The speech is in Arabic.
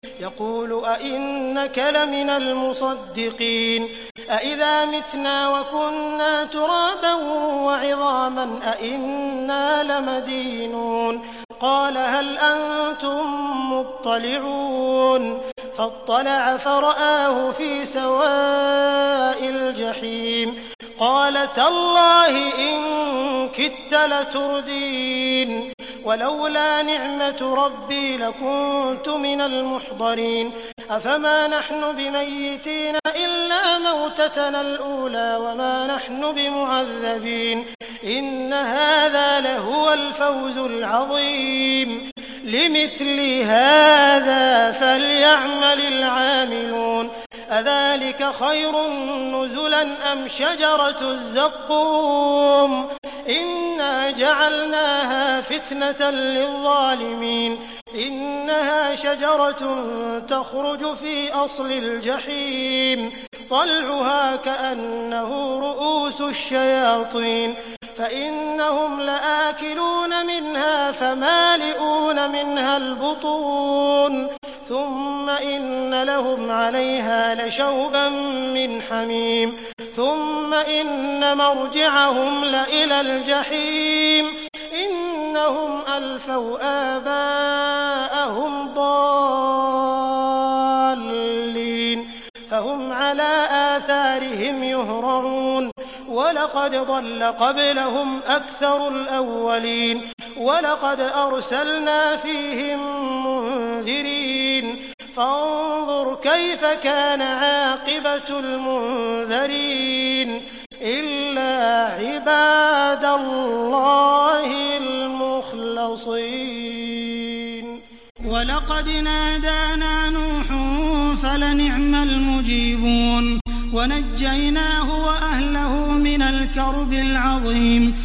يقول أئنك لمن المصدقين أئذا متنا وكنا ترابا وعظاما أئنا لمدينون قال هل أنتم مطلعون فاطلع فرآه في سواء الجحيم قال تالله إن كدت لتردين ولولا نعمة ربي لكنت من المحضرين أفما نحن بميتين إلا موتتنا الأولى وما نحن بمعذبين إن هذا لهو الفوز العظيم لمثل هذا فليعمل العاملون أذلك خير نزلا أم شجرة الزقوم إنا جعلناها فتنة للظالمين إنها شجرة تخرج في أصل الجحيم طلعها كأنه رؤوس الشياطين فإنهم لآكلون منها فمالئون منها البطون ثم إن لهم عليها لشوبا من حميم ثم إن مرجعهم لإلى الجحيم إنهم ألفوا آباءهم ضالين فهم على آثارهم يهرعون ولقد ضل قبلهم أكثر الأولين ولقد أرسلنا فيهم منذرين فانظر كيف كان عاقبة المنذرين إلا عباد الله المخلصين ولقد نادانا نوح فلنعم المجيبون ونجيناه وأهله من الكرب العظيم